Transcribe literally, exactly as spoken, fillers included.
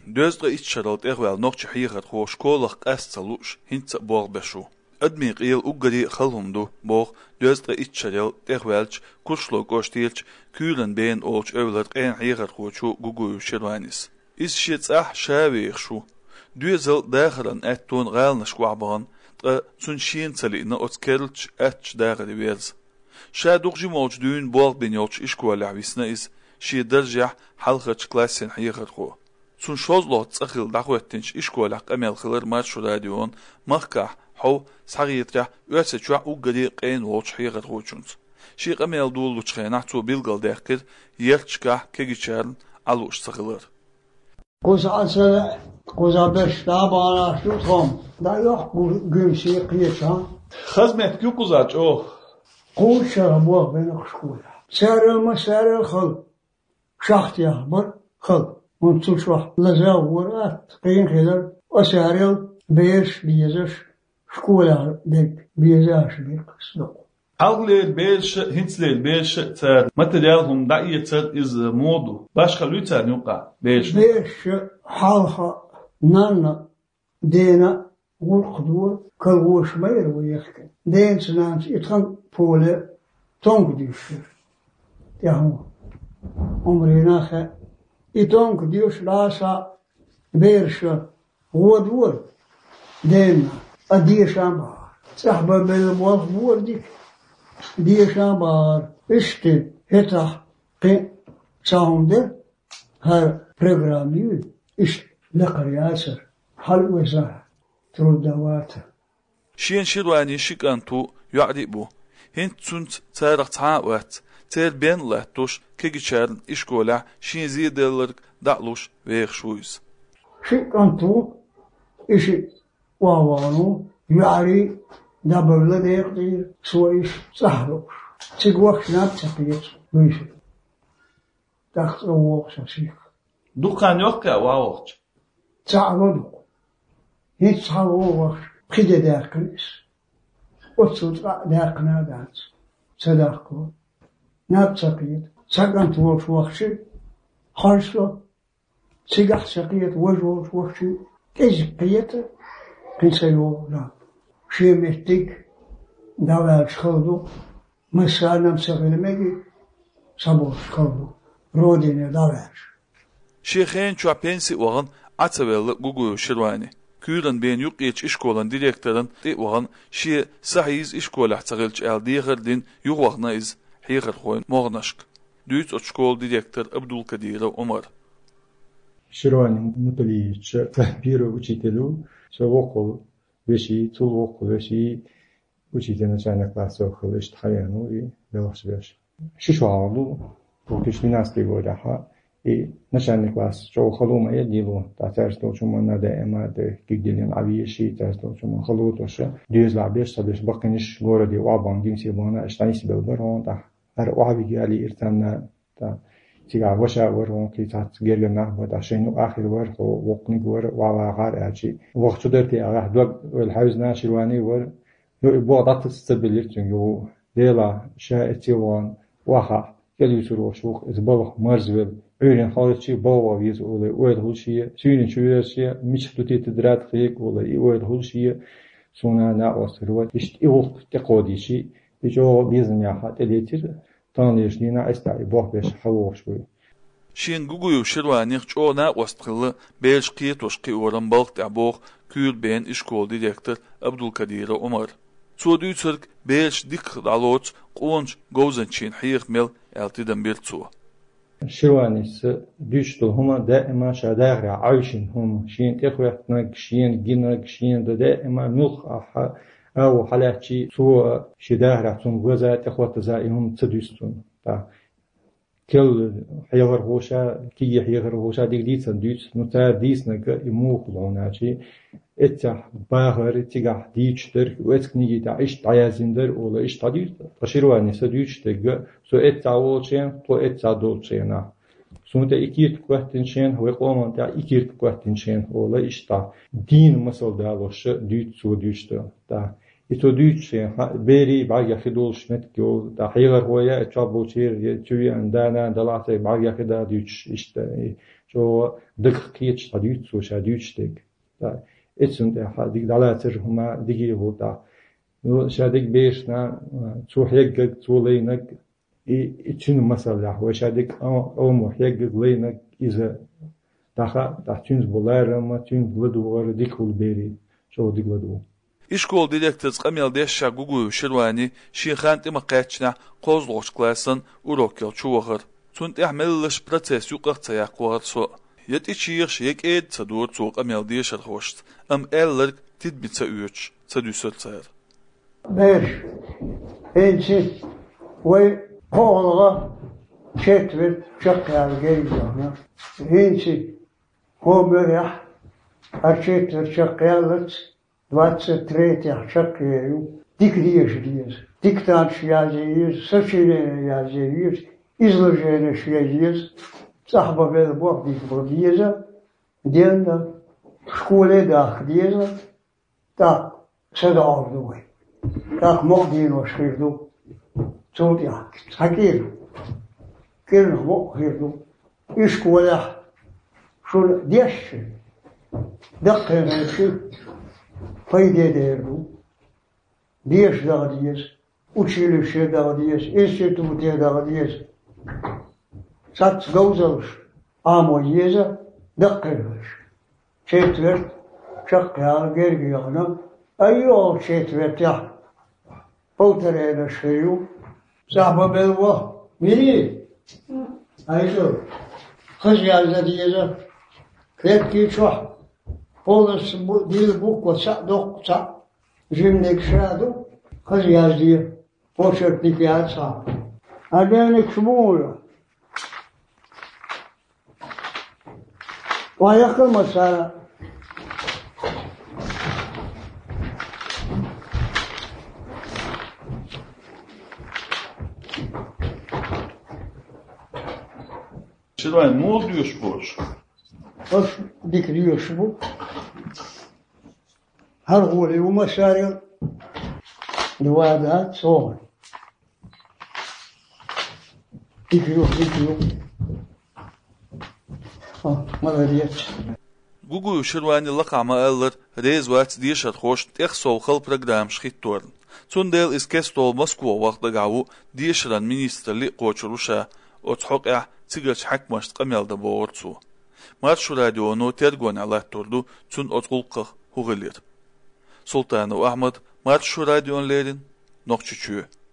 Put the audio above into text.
دوزغ إتشارلت إغوال نوكش حيغت خو شكولخ قاستلوش هنتس بوغ بشو أدمي قيل أقري خلهم دو بوغ دوزغ إتشارل إغوالش كوشلو قوشتيلش كولن بين أولش أولاد قين حيغت خو شو قوقو شروانيس إس شيتس أح شاويخ شو دوزل داخلن أتون غالنش وعبان تقا سنشين تلينا أتكرلش أتش داخل ويلز شا دوغجي موجودين بوغ بين يولش إشكوا لعبيسنا إس شي درجح حلقة كلاسين حيغت خو سون شوزلوت تسخيل دعوتنش إشكوا لحق أميال خلر مارشو راديون مخكح حو صغيرة واسجوا أقري قين وولش حيغت خو چونس شي أميال دول وچخينا تو بيلغل داخل يلتشكح كيجيشارن علوش صغير قوزع سنة قوزع بش دابانا شو تخم دا يخ قمشي قيشان خزمت كيو قوزاج أوه قول شربوه بين خشكولا سار المسار الخل شخت يخبر خل ونتو شوح لزاورات قين خلال وسارل بيش بيزش شكولا دك بيزاش بيقصدق Algler beş, hinsler beş ter materyalhum da'iye ter iz modu. Başka lütfen yuqa beş. beş halha nana dena والقدور كالغوش مير ويحكي دين سنانس يتخن بولي تونك ديوشر يهو عمرنا خا يتونك ديوش راسا بيرش ودور دين أديش عمار صحبة بالموض بور ديك ديش عمار اشتي هتح قي ساونده هر برنامج اش لقرياسر حل وزاه تردواته شين شيرواني شيكانتو يعربو هنت سنت تارق تعاوات تير بين لاتوش كيجيشارن إشكولا شين زيدلرك دعلوش ويخ شويز شيكانتو إشي واوانو يعري دبرلا ديقدير سويش سهروش تيقوخ ناب تقيت ويشي تاخت رووخ ساشيك دوخان يوكا واوخ تعرضو هيت صاروخ بخيدة داقلس وتصدق داقنا دانس صداقو ناب تقيت ساقنت ووش وخشي خرشلو سيقح سقيت وجوش وخشي كيز قيته قنسيو ناب شي مهتك داوالش خلدو مسانا مسغل مجي صبوش خلدو رودين داوالش شيخين شو بينسي وغن عتبال قوقو شرواني كيرن بين يقيتش إشكولن ديريكترن دي وغن شي سحيز إشكول احتغلش آل ديغر دين يغوغنا إز حيغر خوين مغنشك دويت أشكول ديريكتر عبدول كدير عمر شرواني مطليش تحبير учителю شوقل وشي طول وقل وشي учителя чайна класса خلش تخيانو и белаш беш ششو عالو وكش لناس لغورها и начальный класс что халума я делу татар что чему надо эма де гигделен авиеши татар чему халу тоша дюзла беш сабеш бакниш городе вабан гимси бана штанис белбарон та ар ваби али иртана та тига воша ворон ки тат гергена бода шину ахир вор хо وقني ور وواغار اجي وقت درتي اه دو الحوز ناشرواني ور يبو ضغط استبلير جو ديلا شاءتيوان واخا كل يسرو شوخ ازبالخ مرزبل öğren halçı bava viz olay öyle hulşiye suyun çüyesiye miçtuti tedrat khik olay öyle hulşiye sonra na osruat işte o teqodişi jo biznya hat eletir tanışnina astay bohbeş havoş bu شين جوجو شروانيخ جو نا وستخل بيش قيتوش قي ورن بالق تعبوخ كيل بين إشكول ديريكتر عبد القدير عمر تو دو ترك بيش ديك دالوت قونج جوزن شين حيخ ميل التدم بيرتسو شروانيس ديشتو هما دائما شاداغرا عايشين هم شين تخويتنا شين جينا شين دائما ملخ أو حالاتي سو شداغرا تون غزا تخوت زائهم تدوستون كل حيغر هوشا كي حيغر هوشا ديك ديت سندوت نتا ديسنا كيموخ لوناشي اتح باغر اتجاه ديشتر واتكنيجي تا ايش تعيازندر ولا ايش تدير تشيرواني سدوشتر سو اتح وولشين تو اتح دولشينا سونتا اكيت كواتنشين هو قومان تا اكيت كواتنشين ولا ايش تا دين مسل دالوش دوت سو دوشتر تا ito düçe beri bagya khidol shmet kyo da higar hoya çabocir çuyan dana dalate bagya khida düç işte شو دق كيتش تديت سو شاديتش دق دا اتسون ده ديك دالاتر هما ديجي بودا نو شادك بيشنا تو حيق تو لينك اتشن مثلا هو شادك او مو حيق لينك اذا داخا داتشنز بولار ما تشن بلدو ديكول بيري شو ديك بلدو İşkol direktors qamel deşşa gugu şirwani şihan timaqatchna qozloq klassen urokkel chuwagır. Sunt ehmellish proces yuqaqtsaya qwartso. Yet ichirsh yeket tsadur tso qamel deşer host. Am eller tidbitsa üç tsadüsötser. Beş. Ençi ve qoğlağa çetver çakal geliyor. Ençi qoberah arçetver çakalat двадцать третьих чакею, дик диеш, диктант шьязиес, сочинение язиес, изложение шьязиес, сахба бел бог дик бодиеза, денда, в школе дах диеза, так седал дуй, так мог дино ширду, цут я, хакир, кирн мог хирду, и школе шул деши, даккенеши, Payde derdu, diyeş dağdıyız, училище dağdıyız, институте dağdıyız. Saç gavzalış, ama yeza dıkkırmış. Çetvert, çakkıya gergiyana, ayyol çetvert ya. Poltereyle şeyu, sahba belva, miri. Ayşo, kız yazda diyeza, kretki çoğ. Полос дил буква ца докца жимник шаду кыз yazdı почеркник yazsa adaynek şumuyor ayakıl masara Şirwan mol diyor boş. Hoş dikliyor bu. هرغولي ومشاريع الوادات صور ديكيو ديكيو اه ما ريتش Gugu Şirwani laqama eller rez wat diyshat xoş tex solxal program şxittorn. Tsundel iskestol Moskva waqta gawu diyshran ministerli qochurusha otxoqa tsigaç hakmash qamelda boortsu. Marshu radio no tergon ala tordu tsun otqulq hugilir. Sultanı Ahmet Marshu radyon lerin nokçuçu.